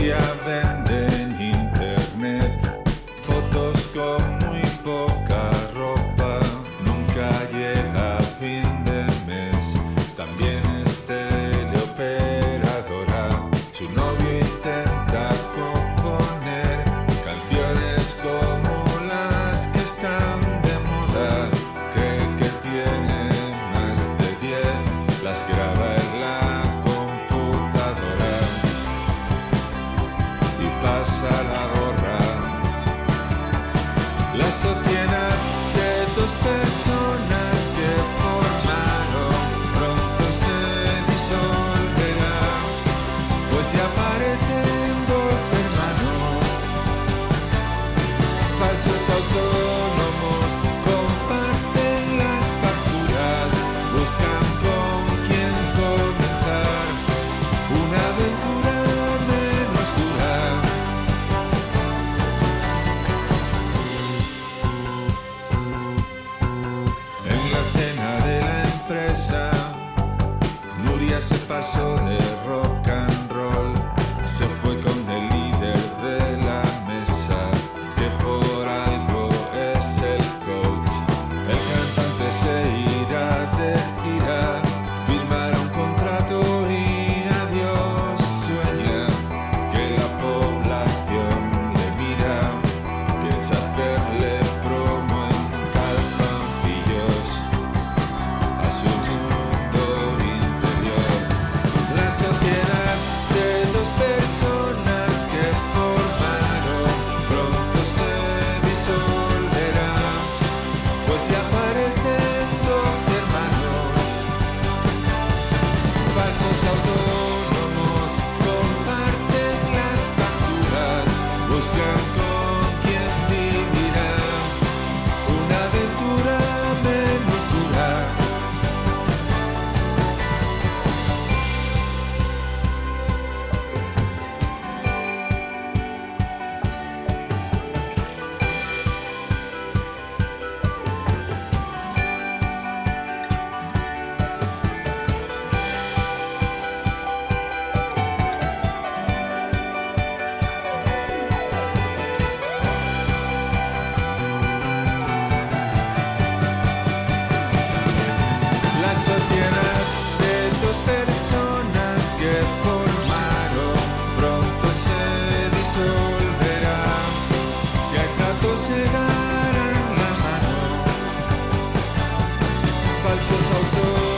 día venden internet fotos con muy poca ropa. Nunca llega a fin de mes. También es teleoperadora. Su novio intenta componer canciones como las que están de moda. Cree que tiene más de 10, las graba en la computadora y pasa la gorra. La sociedad de dos personas que formaron pronto se disolverá, pues se aparecen dos hermanos, falsos autónomos, comparten las facturas, buscan con quién comenzar una aventura menos dura. En la cena de la empresa, Nuria se pasó de rock and roll. Se fue con el líder de la mesa, que por algo es el coach. El cantante se irá de gira, firmará un contrato y adiós. Sueña que la población le mira, piensa hacerle promo en calzoncillos a su mundo interior. La sociedad de dos personas que formaron pronto se disolverá, pues se aparecen dos hermanos, falsos autónomos, comparten las facturas, buscan con quién vivirá una aventura menos dura. La sociedad de dos personas que formaron pronto se disolverá. Si hay trato se darán la mano, falsos autos.